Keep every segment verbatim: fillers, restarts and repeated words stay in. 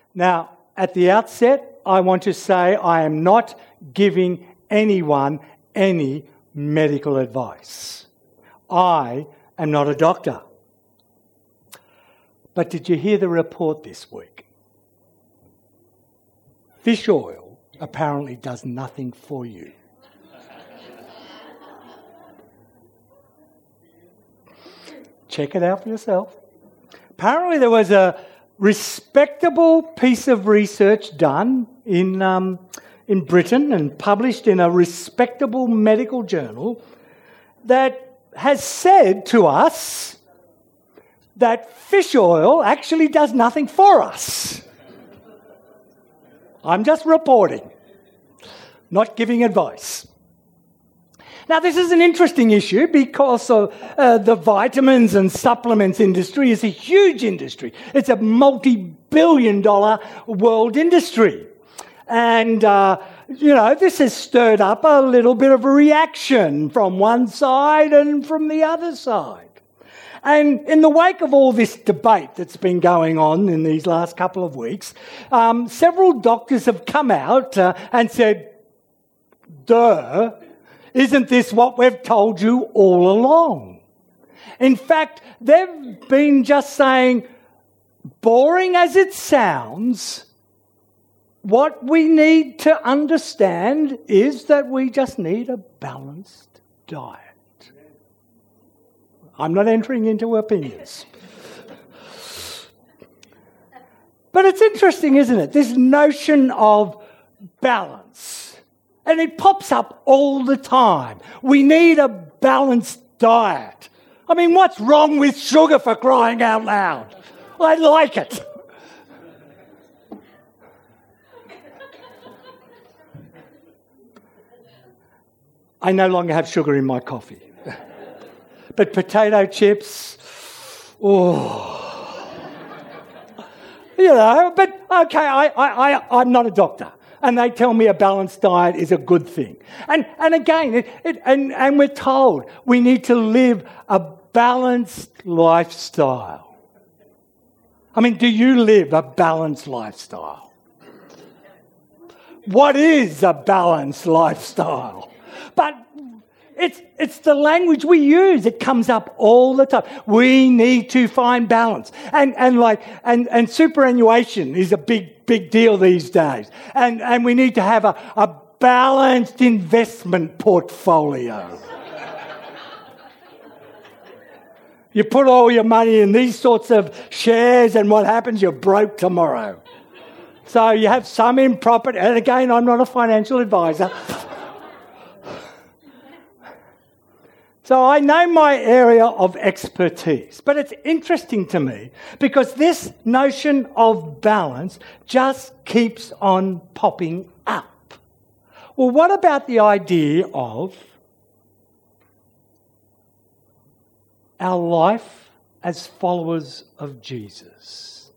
Now, at the outset, I want to say I am not giving anyone any medical advice. I am not a doctor. But did you hear the report this week? Fish oil apparently does nothing for you. Check it out for yourself. Apparently there was a respectable piece of research done in um, in Britain and published in a respectable medical journal that has said to us that fish oil actually does nothing for us. I'm just reporting, not giving advice. Now, this is an interesting issue because of, uh, the vitamins and supplements industry is a huge industry. It's a multi-billion dollar world industry. And, uh, you know, this has stirred up a little bit of a reaction from one side and from the other side. And in the wake of all this debate that's been going on in these last couple of weeks, um, several doctors have come out uh, and said, duh, isn't this what we've told you all along? In fact, they've been just saying, boring as it sounds, what we need to understand is that we just need a balanced diet. I'm not entering into opinions. But it's interesting, isn't it? This notion of balance. And it pops up all the time. We need a balanced diet. I mean, what's wrong with sugar, for crying out loud? I like it. I no longer have sugar in my coffee. But potato chips, oh. You know, but okay, I, I, I, I'm not a doctor. And they tell me a balanced diet is a good thing. And and again, it, it, and, and we're told we need to live a balanced lifestyle. I mean, do you live a balanced lifestyle? What is a balanced lifestyle? But it's it's the language we use. It comes up all the time. We need to find balance. And and like and, and superannuation is a big big deal these days. And and we need to have a, a balanced investment portfolio. You put all your money in these sorts of shares and what happens? You're broke tomorrow. So you have some in property. And again, I'm not a financial advisor. So I know my area of expertise, but it's interesting to me because this notion of balance just keeps on popping up. Well, what about the idea of our life as followers of Jesus?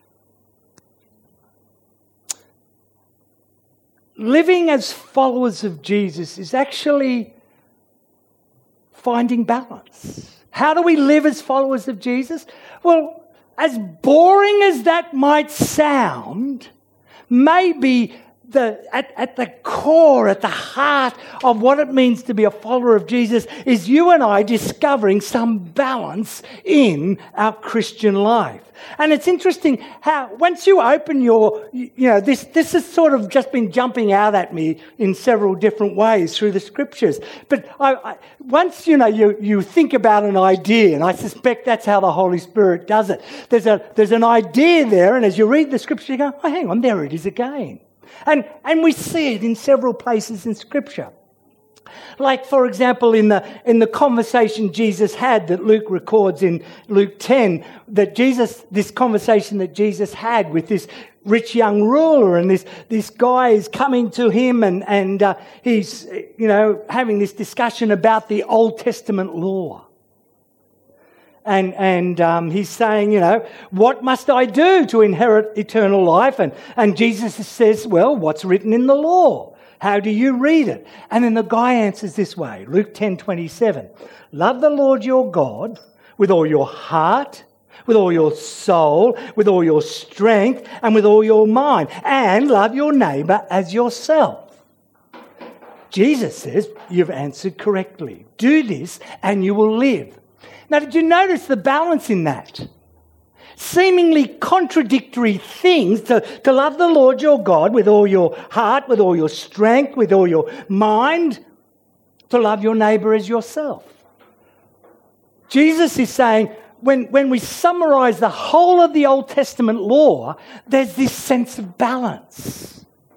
Living as followers of Jesus is actually finding balance. How do we live as followers of Jesus? Well, as boring as that might sound, maybe the at, at the core, at the heart of what it means to be a follower of Jesus is you and I discovering some balance in our Christian life. And it's interesting how once you open your, you know, this this has sort of just been jumping out at me in several different ways through the scriptures. But I, I, once, you know, you, you think about an idea, and I suspect that's how the Holy Spirit does it. There's a there's an idea there, and as you read the scripture, you go, oh, hang on, there it is again. And and we see it in several places in Scripture. Like, for example, in the in the conversation Jesus had that Luke records in Luke ten, that Jesus, this conversation that Jesus had with this rich young ruler, and this this guy is coming to him, and and uh, he's you know having this discussion about the Old Testament law. And and um, he's saying, you know, what must I do to inherit eternal life? And, and Jesus says, well, what's written in the law? How do you read it? And then the guy answers this way, Luke ten twenty-seven. Love the Lord your God with all your heart, with all your soul, with all your strength, and with all your mind. And love your neighbour as yourself. Jesus says, you've answered correctly. Do this and you will live. Now, did you notice the balance in that? Seemingly contradictory things, to, to love the Lord your God with all your heart, with all your strength, with all your mind, to love your neighbour as yourself. Jesus is saying, when, when we summarise the whole of the Old Testament law, there's this sense of balance.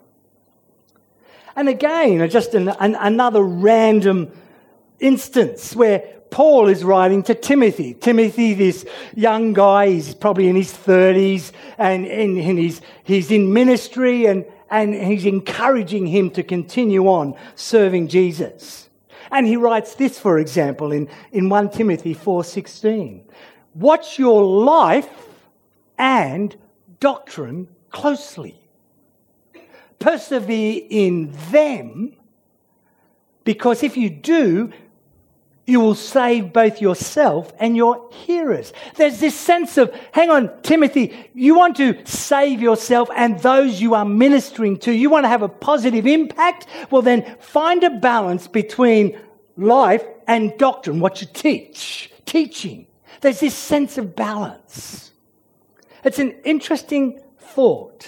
And again, just an, an, another random instance where Paul is writing to Timothy. Timothy, this young guy, he's probably in his thirties, and, and, and he's, he's in ministry, and, and he's encouraging him to continue on serving Jesus. And he writes this, for example, in, in First Timothy four sixteen. Watch your life and doctrine closely. Persevere in them, because if you do, you will save both yourself and your hearers. There's this sense of, hang on, Timothy, you want to save yourself and those you are ministering to. You want to have a positive impact? Well, then find a balance between life and doctrine, what you teach, teaching. There's this sense of balance. It's an interesting thought.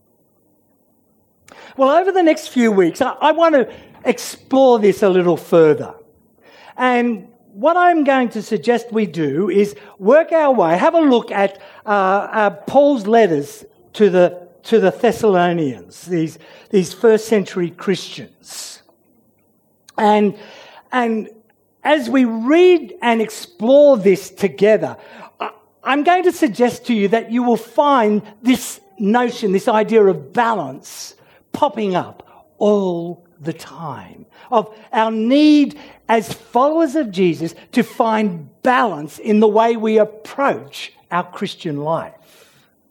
Well, over the next few weeks, I, I want to explore this a little further. And what I'm going to suggest we do is work our way, have a look at uh, uh, Paul's letters to the to the Thessalonians, these these first century Christians. And and as we read and explore this together, I, I'm going to suggest to you that you will find this notion, this idea of balance, popping up all the time, of our need as followers of Jesus to find balance in the way we approach our Christian life.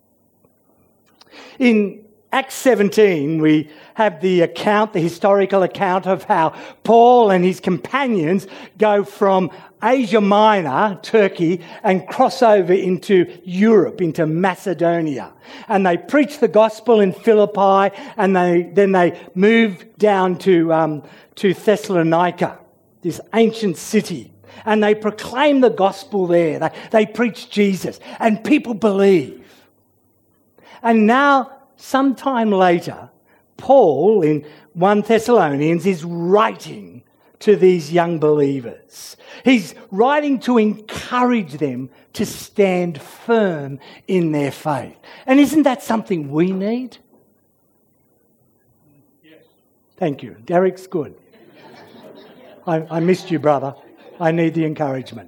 In Acts seventeen, we have the account, the historical account of how Paul and his companions go from Asia Minor, Turkey, and cross over into Europe, into Macedonia. And they preach the gospel in Philippi, and they then they move down to, um, to Thessalonica, this ancient city. And they proclaim the gospel there. They, they preach Jesus, and people believe. And now, sometime later, Paul in First Thessalonians is writing to these young believers. He's writing to encourage them to stand firm in their faith. And isn't that something we need? Yes. Thank you. Derek's good. I, I missed you, brother. I need the encouragement.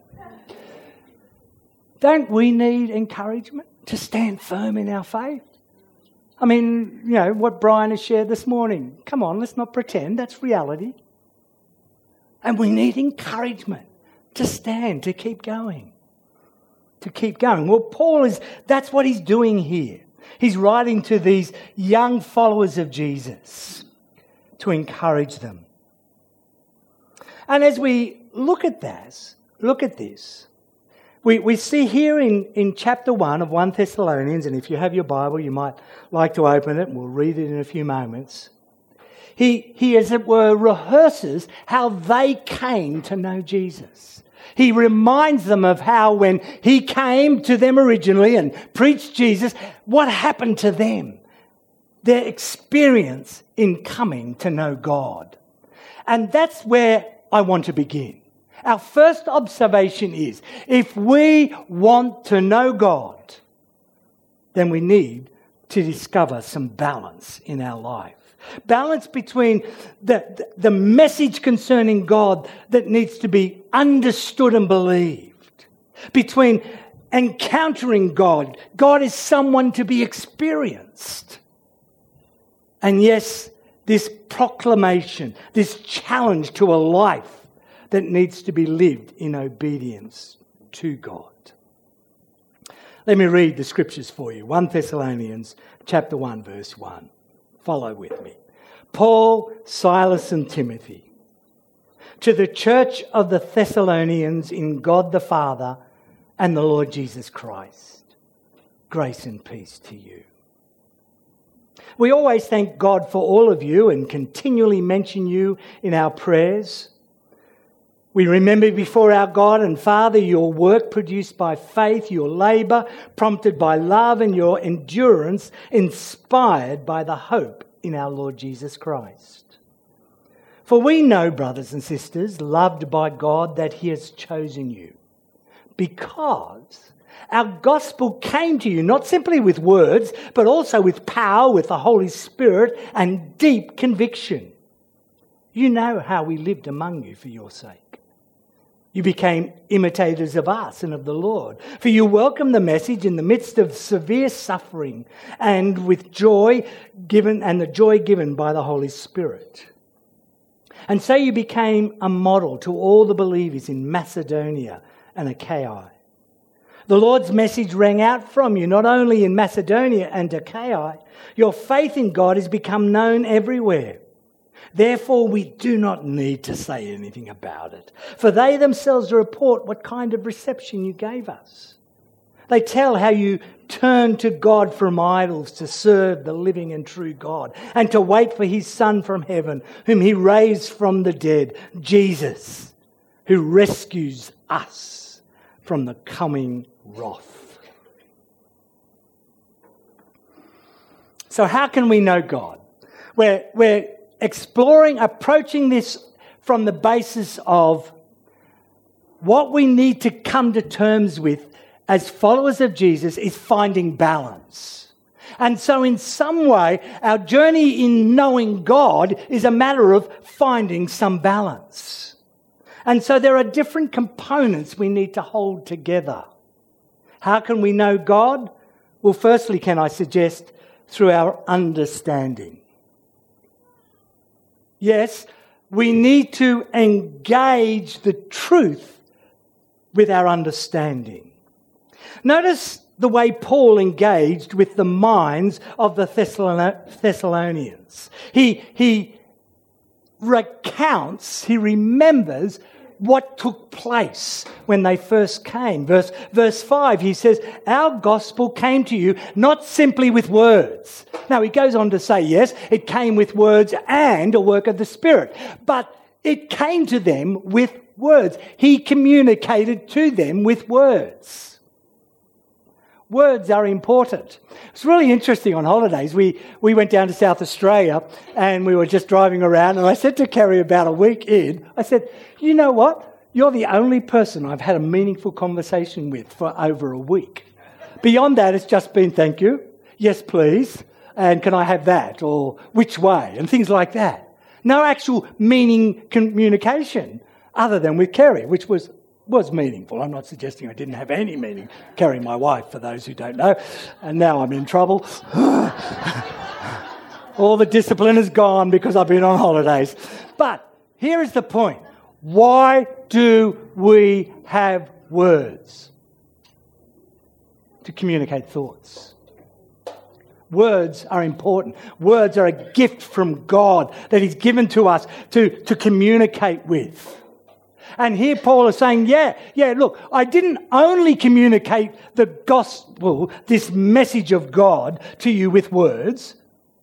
Don't we need encouragement to stand firm in our faith? I mean, you know, what Brian has shared this morning. Come on, let's not pretend. That's reality. And we need encouragement to stand, to keep going. To keep going. Well, Paul is, that's what he's doing here. He's writing to these young followers of Jesus to encourage them. And as we look at this, look at this, we, we see here in, in chapter one of First Thessalonians, and if you have your Bible, you might like to open it, and we'll read it in a few moments. He, he, as it were, rehearses how they came to know Jesus. He reminds them of how when he came to them originally and preached Jesus, what happened to them, their experience in coming to know God. And that's where I want to begin. Our first observation is, if we want to know God, then we need to discover some balance in our life. Balance between the, the message concerning God that needs to be understood and believed. Between encountering God. God is someone to be experienced. And yes, this proclamation, this challenge to a life that needs to be lived in obedience to God. Let me read the scriptures for you. First Thessalonians chapter one, verse one. Follow with me. Paul, Silas and Timothy, to the church of the Thessalonians in God the Father and the Lord Jesus Christ. Grace and peace to you. We always thank God for all of you and continually mention you in our prayers. We remember before our God and Father your work produced by faith, your labour prompted by love, and your endurance inspired by the hope in our Lord Jesus Christ. For we know, brothers and sisters, loved by God, that he has chosen you, because our gospel came to you not simply with words, but also with power, with the Holy Spirit and deep conviction. You know how we lived among you for your sake. You became imitators of us and of the Lord, for you welcomed the message in the midst of severe suffering and with joy given, and the joy given by the Holy Spirit. And so you became a model to all the believers in Macedonia and Achaia. The Lord's message rang out from you, not only in Macedonia and Achaia. Your faith in God has become known everywhere. Therefore, we do not need to say anything about it, for they themselves report what kind of reception you gave us. They tell how you turned to God from idols to serve the living and true God, and to wait for his Son from heaven, whom he raised from the dead, Jesus, who rescues us from the coming wrath. So how can we know God? We're, we're exploring, approaching this from the basis of what we need to come to terms with as followers of Jesus is finding balance. And so in some way, our journey in knowing God is a matter of finding some balance. And so there are different components we need to hold together. How can we know God? Well, firstly, can I suggest, through our understanding. Yes, we need to engage the truth with our understanding. Notice the way Paul engaged with the minds of the Thessalonians. He, he recounts, he remembers what took place when they first came. Verse, verse five, he says, our gospel came to you not simply with words. Now, he goes on to say, yes, it came with words and a work of the Spirit, but it came to them with words. He communicated to them with words. Words are important. It's really interesting on holidays. We, we went down to South Australia and we were just driving around, and I said to Kerry about a week in, I said, you know what? You're the only person I've had a meaningful conversation with for over a week. Beyond that, it's just been thank you, yes please, and can I have that, or which way, and things like that. No actual meaning communication other than with Kerry, which was was meaningful. I'm not suggesting I didn't have any meaning. Kerry, my wife, for those who don't know. And now I'm in trouble. All the discipline is gone because I've been on holidays. But here is the point. Why do we have words? To communicate thoughts. Words are important. Words are a gift from God that He's given to us to, to communicate with. And here Paul is saying, yeah, yeah, look, I didn't only communicate the gospel, this message of God to you with words,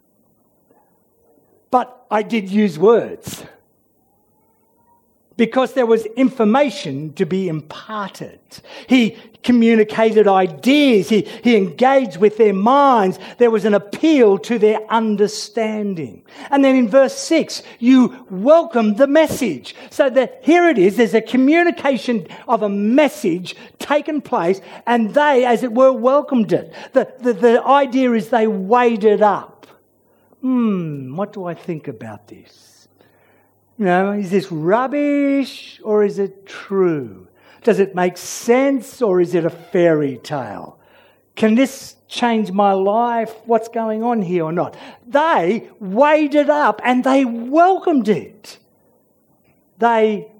but I did use words. Because there was information to be imparted. He communicated ideas. He, he engaged with their minds. There was an appeal to their understanding. And then in verse six, you welcomed the message. So that here it is, there's a communication of a message taken place, and they, as it were, welcomed it. The, the, the idea is they weighed it up. Hmm, what do I think about this? You know, is this rubbish or is it true? Does it make sense or is it a fairy tale? Can this change my life? What's going on here or not? They weighed it up and they welcomed it. They,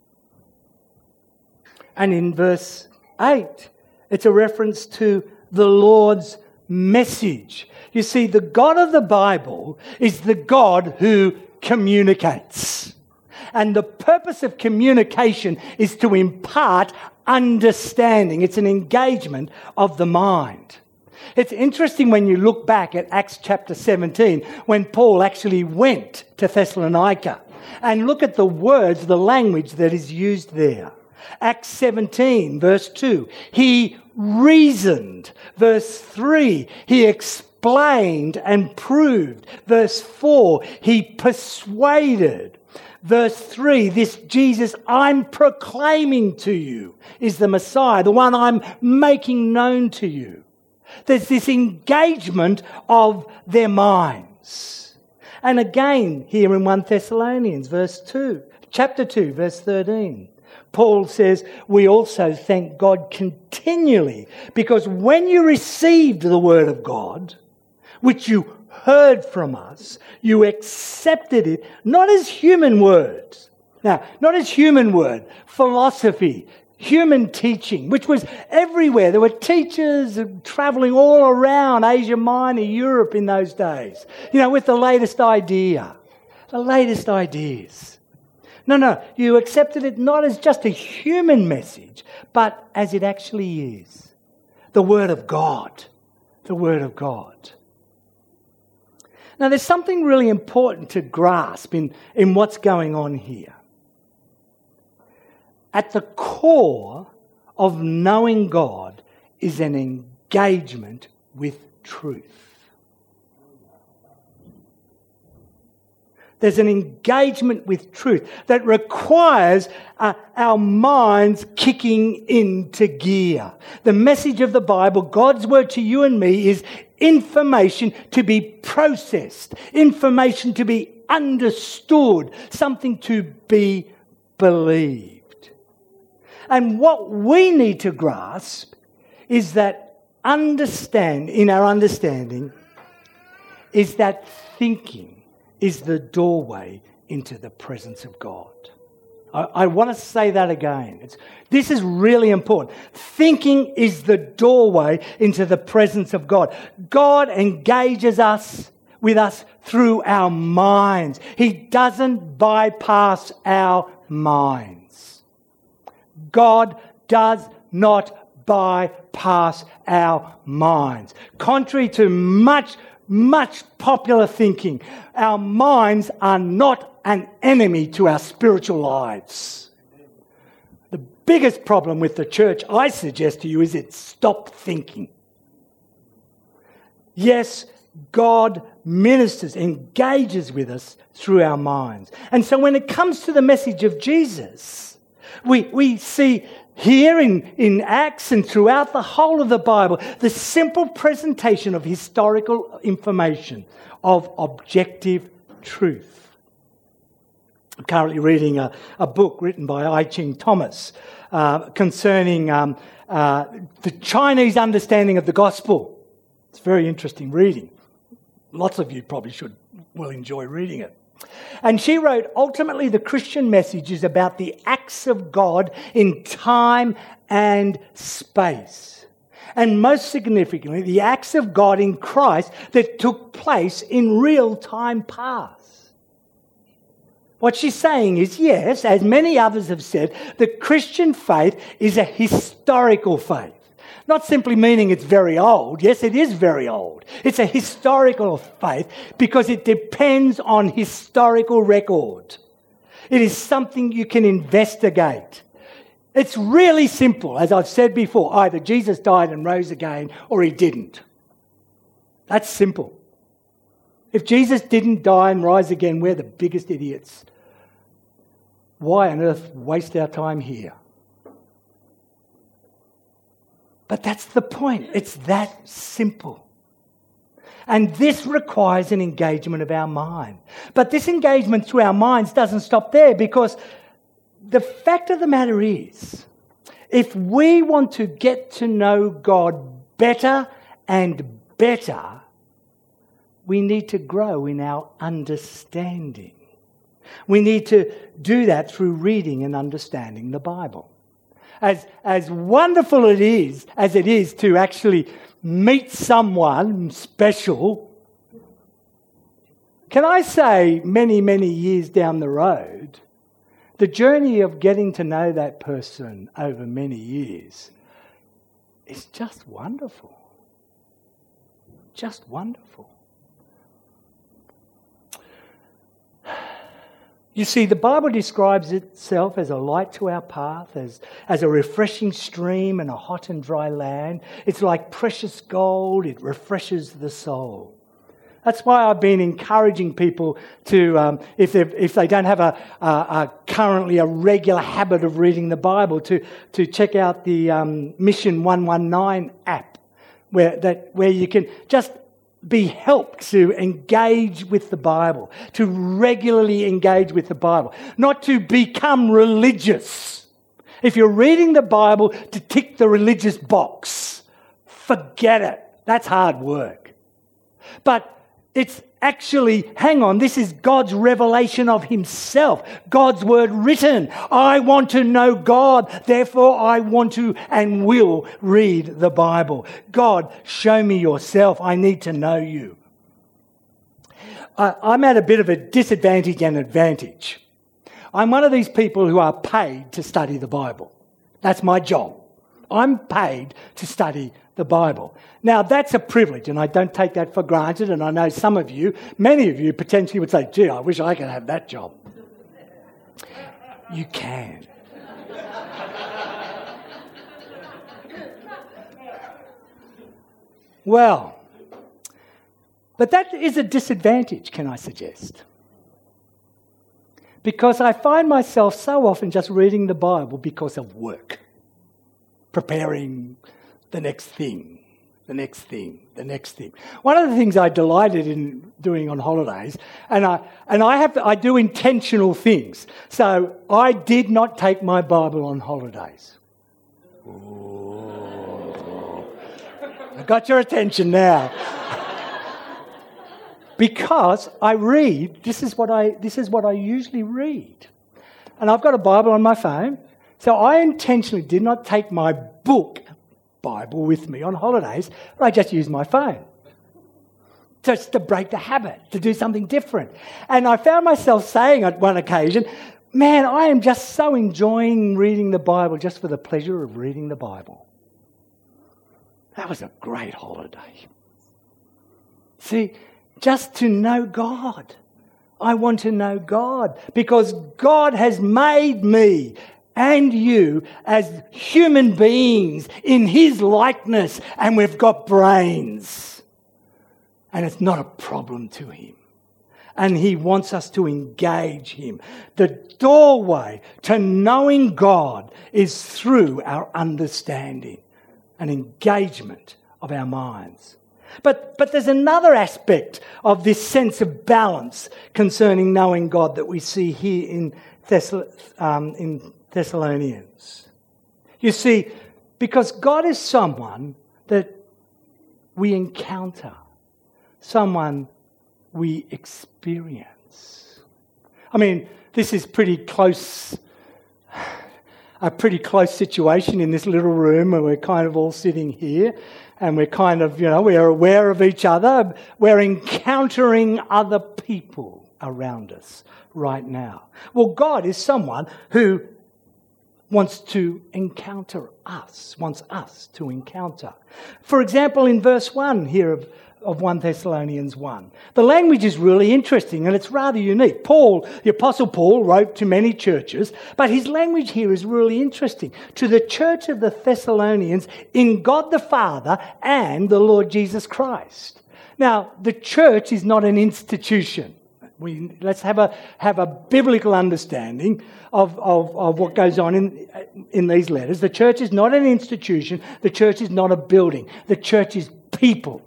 and in verse eight, it's a reference to the Lord's message. You see, the God of the Bible is the God who communicates. And the purpose of communication is to impart understanding. It's an engagement of the mind. It's interesting when you look back at Acts chapter seventeen, when Paul actually went to Thessalonica, and look at the words, the language that is used there. Acts seventeen, verse two, he reasoned. Verse three, he explained and proved. Verse four, he persuaded. Verse three, this Jesus I'm proclaiming to you is the Messiah, the one I'm making known to you. There's this engagement of their minds. And again, here in First Thessalonians, verse two, chapter two, verse thirteen, Paul says, we also thank God continually, because when you received the word of God, which you heard from us, you accepted it, not as human words. Now, not as human word, philosophy, human teaching, which was everywhere. There were teachers travelling all around Asia Minor, Europe in those days, you know, with the latest idea, the latest ideas. No, no, you accepted it not as just a human message, but as it actually is. The Word of God. The Word of God. Now, there's something really important to grasp in, in what's going on here. At the core of knowing God is an engagement with truth. There's an engagement with truth that requires uh, our minds kicking into gear. The message of the Bible, God's word to you and me, is information to be processed, information to be understood, something to be believed. And what we need to grasp is that understand, in our understanding, is that thinking is the doorway into the presence of God. I, I want to say that again. It's, this is really important. Thinking is the doorway into the presence of God. God engages us with us through our minds. He doesn't bypass our minds. God does not bypass our minds. Contrary to much Much popular thinking, our minds are not an enemy to our spiritual lives. The biggest problem with the church, I suggest to you, is it stopped thinking. Yes, God ministers, engages with us through our minds. And so when it comes to the message of Jesus, we, we see here in, in Acts and throughout the whole of the Bible, the simple presentation of historical information, of objective truth. I'm currently reading a, a book written by I Ching Thomas uh, concerning um, uh, the Chinese understanding of the gospel. It's very interesting reading. Lots of you probably should will enjoy reading it. And she wrote, ultimately the Christian message is about the acts of God in time and space. And most significantly, the acts of God in Christ that took place in real time past. What she's saying is, yes, as many others have said, the Christian faith is a historical faith. Not simply meaning it's very old. Yes, it is very old. It's a historical faith because it depends on historical record. It is something you can investigate. It's really simple, as I've said before. Either Jesus died and rose again or he didn't. That's simple. If Jesus didn't die and rise again, we're the biggest idiots. Why on earth waste our time here? But that's the point. It's that simple. And this requires an engagement of our mind. But this engagement through our minds doesn't stop there, because the fact of the matter is, if we want to get to know God better and better, we need to grow in our understanding. We need to do that through reading and understanding the Bible. As, as wonderful it is, as it is to actually meet someone special, can I say many, many years down the road the journey of getting to know that person over many years is just wonderful. Just wonderful. You see, the Bible describes itself as a light to our path, as, as a refreshing stream in a hot and dry land. It's like precious gold. It refreshes the soul. That's why I've been encouraging people to, um, if, if they don't have a, a, a currently a regular habit of reading the Bible, to, to check out the um, Mission one one nine app, where that where you can just be helped to engage with the Bible, to regularly engage with the Bible, not to become religious. If you're reading the Bible to tick the religious box, forget it. That's hard work. But it's actually, hang on, this is God's revelation of himself, God's word written. I want to know God, therefore I want to and will read the Bible. God, show me yourself. I need to know you. I, I'm at a bit of a disadvantage and advantage. I'm one of these people who are paid to study the Bible. That's my job. I'm paid to study the Bible. Now, that's a privilege, and I don't take that for granted, and I know some of you, many of you potentially would say, gee, I wish I could have that job. You can. Well, but that is a disadvantage, can I suggest? Because I find myself so often just reading the Bible because of work, preparing the next thing, the next thing, the next thing. One of the things I delighted in doing on holidays, and I and I have to, I do intentional things. So I did not take my Bible on holidays. Ooh. I got your attention now. Because I read, this is what I this is what I usually read. And I've got a Bible on my phone, so I intentionally did not take my book Bible with me on holidays, but I just used my phone. Just to break the habit, to do something different. And I found myself saying at one occasion, man, I am just so enjoying reading the Bible just for the pleasure of reading the Bible. That was a great holiday. See, just to know God. I want to know God because God has made me and you as human beings in his likeness, and we've got brains. And it's not a problem to him. And he wants us to engage him. The doorway to knowing God is through our understanding and engagement of our minds. But, but there's another aspect of this sense of balance concerning knowing God that we see here in Thessal- um, in Thessalonians. You see, because God is someone that we encounter, someone we experience. I mean, this is pretty close, a pretty close situation in this little room where we're kind of all sitting here and we're kind of, you know, we're aware of each other. We're encountering other people around us right now. Well, God is someone who wants to encounter us, wants us to encounter. For example, in verse one here of, of First Thessalonians one, the language is really interesting and it's rather unique. Paul, the Apostle Paul, wrote to many churches, but his language here is really interesting. To the church of the Thessalonians in God the Father and the Lord Jesus Christ. Now, the church is not an institution. We, let's have a have a biblical understanding of, of, of what goes on in, in these letters. The church is not an institution. The church is not a building. The church is people,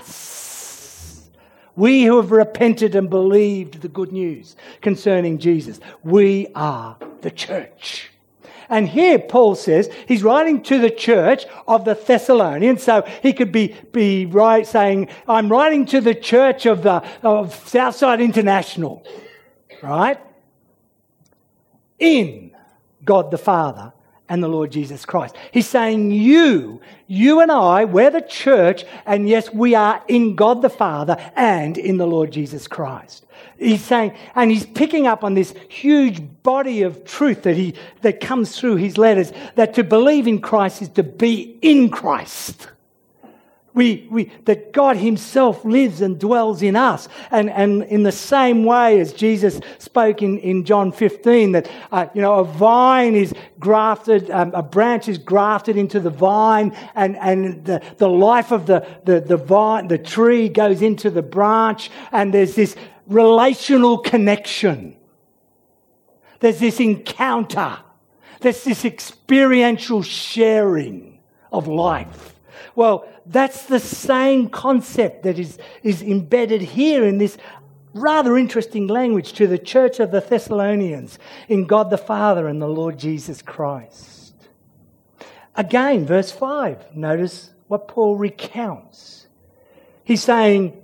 us. We who have repented and believed the good news concerning Jesus. We are the church. And here Paul says he's writing to the church of the Thessalonians, so he could be be right saying, I'm writing to the church of the of Southside International, right? In God the Father and the Lord Jesus Christ. He's saying you, you and I, we're the church, and yes, we are in God the Father and in the Lord Jesus Christ. He's saying, and he's picking up on this huge body of truth that he that comes through his letters, that to believe in Christ is to be in Christ. We, we, that God himself lives and dwells in us. And, and in the same way as Jesus spoke in, in John fifteen, that, uh, you know, a vine is grafted, um, a branch is grafted into the vine, and, and the, the life of the, the, the vine, the tree goes into the branch, and there's this relational connection. There's this encounter. There's this experiential sharing of life. Well, that's the same concept that is, is embedded here in this rather interesting language to the church of the Thessalonians in God the Father and the Lord Jesus Christ. Again, verse five, notice what Paul recounts. He's saying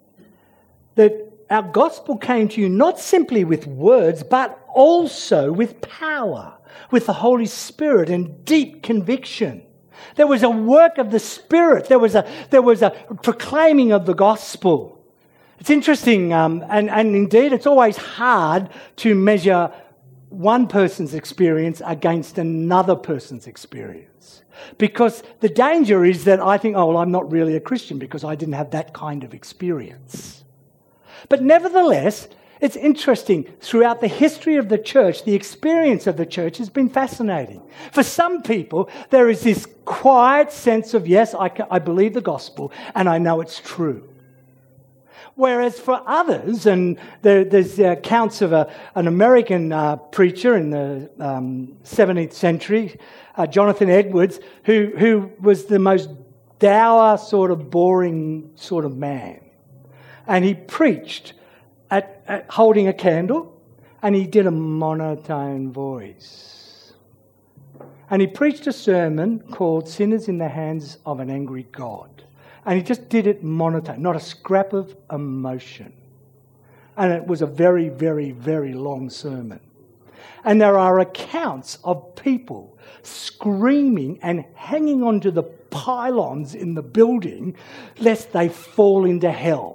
that our gospel came to you not simply with words, but also with power, with the Holy Spirit and deep conviction. There was a work of the Spirit. There was a there was a proclaiming of the gospel. It's interesting, um, and, and indeed it's always hard to measure one person's experience against another person's experience. Because the danger is that I think, oh, well, I'm not really a Christian because I didn't have that kind of experience. But nevertheless, it's interesting, throughout the history of the church, the experience of the church has been fascinating. For some people, there is this quiet sense of, yes, I, I believe the gospel and I know it's true. Whereas for others, and there, there's accounts of a, an American uh, preacher in the um, seventeenth century, uh, Jonathan Edwards, who, who was the most dour, sort of boring sort of man. And he preached At, at holding a candle, and he did a monotone voice. And he preached a sermon called Sinners in the Hands of an Angry God. And he just did it monotone, not a scrap of emotion. And it was a very, very, very long sermon. And there are accounts of people screaming and hanging onto the pylons in the building lest they fall into hell.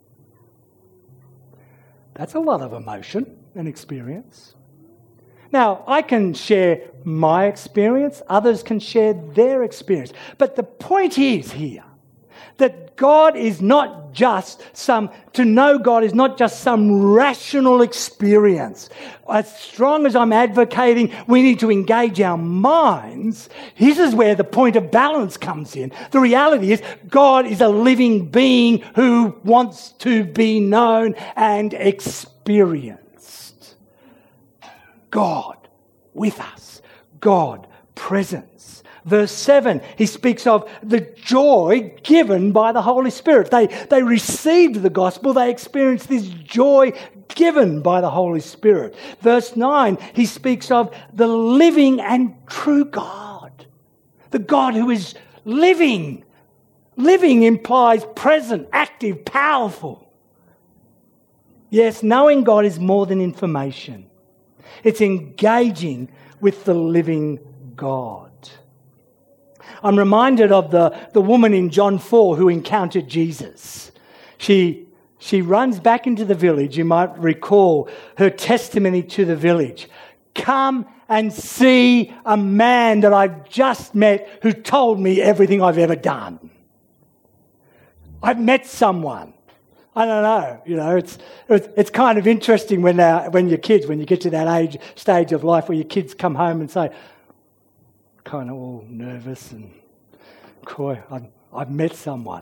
That's a lot of emotion and experience. Now, I can share my experience. Others can share their experience. But the point is here that God is not just some, to know God is not just some rational experience. As strong as I'm advocating, we need to engage our minds. This is where the point of balance comes in. The reality is God is a living being who wants to be known and experienced. God with us. God present. Verse seven, he speaks of the joy given by the Holy Spirit. They, they received the gospel. They experienced this joy given by the Holy Spirit. Verse nine, he speaks of the living and true God. The God who is living. Living implies present, active, powerful. Yes, knowing God is more than information. It's engaging with the living God. I'm reminded of the, the woman in John four who encountered Jesus. She, she runs back into the village. You might recall her testimony to the village. Come and see a man that I've just met who told me everything I've ever done. I've met someone. I don't know, you know, it's it's, it's kind of interesting when uh, when your kids, when you get to that age stage of life where your kids come home and say, kind of all nervous and coy, I've, I've met someone.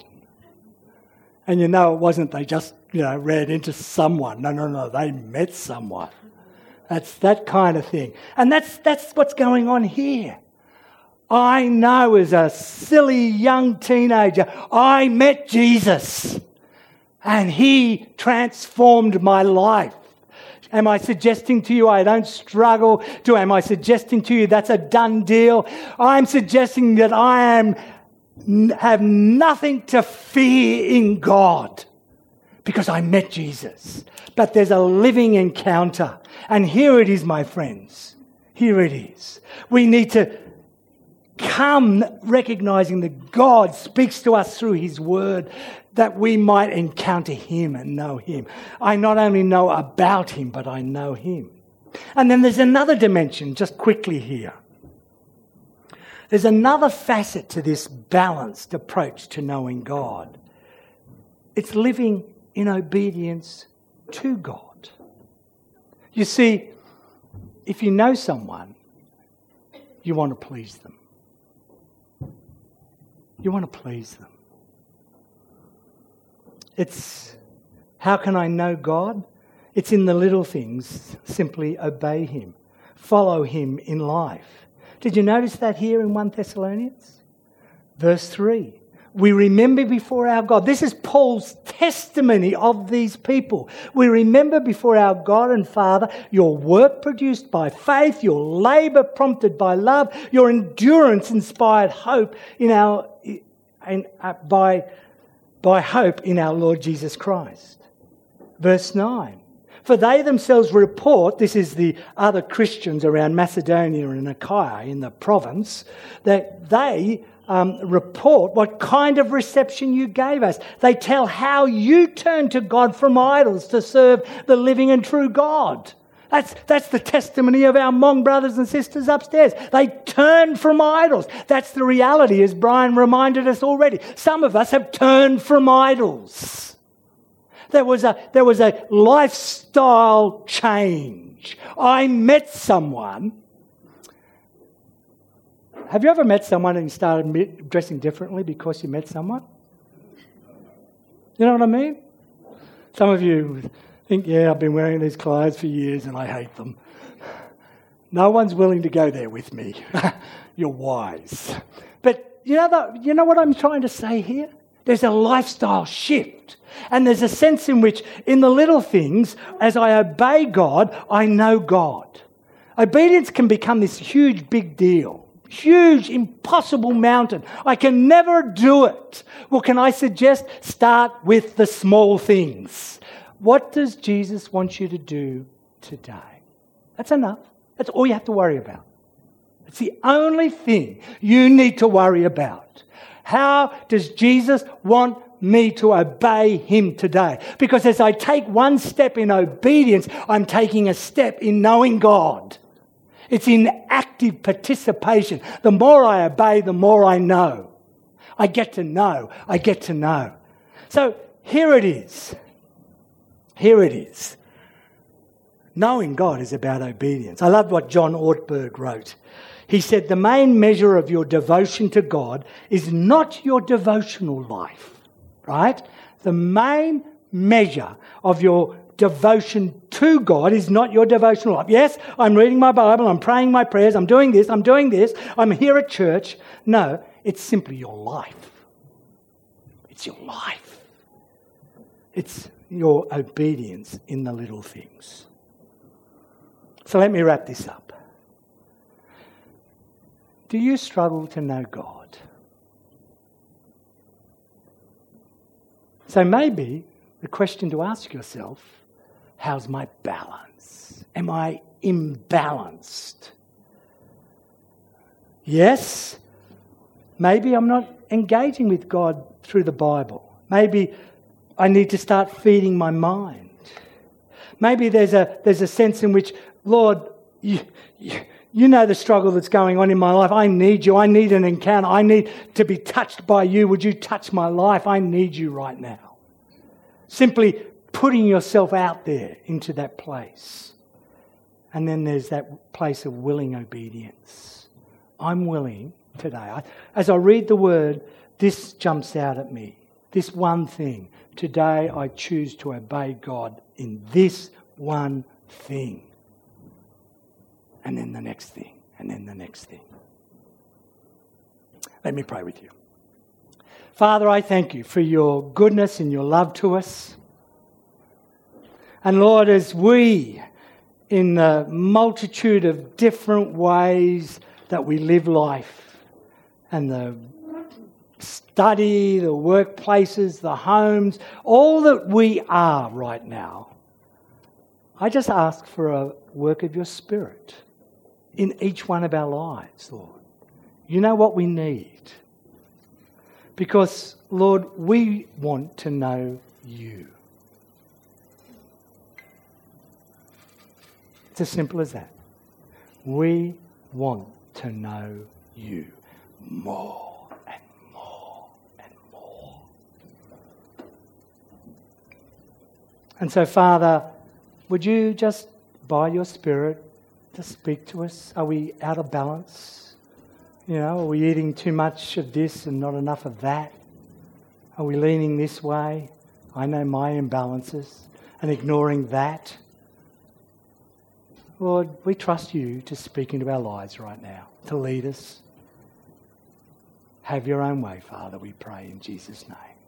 And you know it wasn't they just, you know, ran into someone. No, no, no, they met someone. That's that kind of thing. And that's that's what's going on here. I know as a silly young teenager, I met Jesus. And he transformed my life. Am I suggesting to you I don't struggle? To am I suggesting to you that's a done deal? I'm suggesting that I am have nothing to fear in God because I met Jesus. But there's a living encounter. And here it is, my friends. Here it is. We need to come recognizing that God speaks to us through his word, that we might encounter him and know him. I not only know about him, but I know him. And then there's another dimension, just quickly here. There's another facet to this balanced approach to knowing God. It's living in obedience to God. You see, if you know someone, you want to please them. You want to please them. It's, how can I know God? It's in the little things. Simply obey him. Follow him in life. Did you notice that here in First Thessalonians? Verse three. We remember before our God. This is Paul's testimony of these people. We remember before our God and Father your work produced by faith, your labour prompted by love, your endurance inspired hope in our in, uh, by, by hope in our Lord Jesus Christ. Verse nine. For they themselves report, this is the other Christians around Macedonia and Achaia in the province, that they Um, report what kind of reception you gave us. They tell how you turned to God from idols to serve the living and true God. That's, that's the testimony of our Hmong brothers and sisters upstairs. They turned from idols. That's the reality, as Brian reminded us already. Some of us have turned from idols. There was a, there was a lifestyle change. I met someone. Have you ever met someone and you started dressing differently because you met someone? You know what I mean? Some of you think, yeah, I've been wearing these clothes for years and I hate them. No one's willing to go there with me. You're wise. But you know, the, you know what I'm trying to say here? There's a lifestyle shift. And there's a sense in which, in the little things, as I obey God, I know God. Obedience can become this huge, big deal. Huge, impossible mountain. I can never do it. Well, can I suggest start with the small things? What does Jesus want you to do today? That's enough. That's all you have to worry about. It's the only thing you need to worry about. How does Jesus want me to obey him today? Because as I take one step in obedience, I'm taking a step in knowing God. It's in active participation. The more I obey, the more I know. I get to know. I get to know. So here it is. Here it is. Knowing God is about obedience. I love what John Ortberg wrote. He said, the main measure of your devotion to God is not your devotional life, right? The main measure of your devotion to God is not your devotional life. Yes, I'm reading my Bible, I'm praying my prayers, I'm doing this, I'm doing this, I'm here at church. No, it's simply your life. It's your life. It's your obedience in the little things. So let me wrap this up. Do you struggle to know God? So maybe the question to ask yourself, how's my balance? Am I imbalanced? Yes, maybe I'm not engaging with God through the Bible. Maybe I need to start feeding my mind. Maybe there's a there's a sense in which, Lord, you, you, you know the struggle that's going on in my life. I need you. I need an encounter. I need to be touched by you. Would you touch my life? I need you right now. Simply putting yourself out there into that place. And then there's that place of willing obedience. I'm willing today. I, as I read the word, this jumps out at me. This one thing. Today I choose to obey God in this one thing. And then the next thing. And then the next thing. Let me pray with you. Father, I thank you for your goodness and your love to us. And Lord, as we, in the multitude of different ways that we live life, and the study, the workplaces, the homes, all that we are right now, I just ask for a work of your Spirit. in each one of our lives, Lord. You know what we need. Because, Lord, we want to know you. It's as simple as that. We want to know you more and more and more. And so, Father, would you just, by your Spirit, just speak to us? Are we out of balance? You know, are we eating too much of this and not enough of that? Are we leaning this way? I know my imbalances, and ignoring that. Lord, we trust you to speak into our lives right now, to lead us. Have your own way, Father, we pray in Jesus' name.